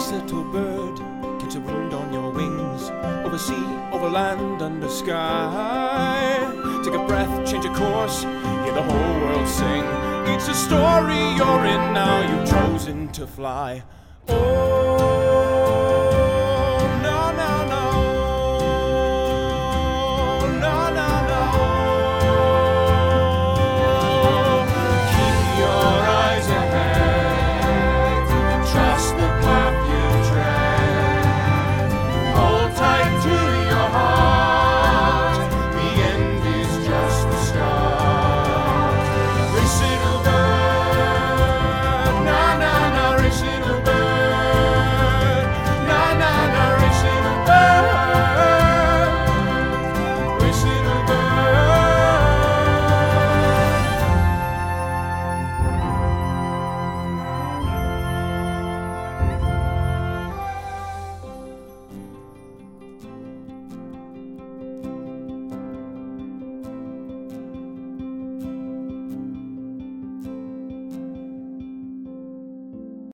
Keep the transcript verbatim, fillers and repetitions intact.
Nice little bird, catch a wind on your wings, over sea, over land, under sky. Take a breath, change a course, hear the whole world sing. It's a story you're in now, you've chosen to fly. Oh.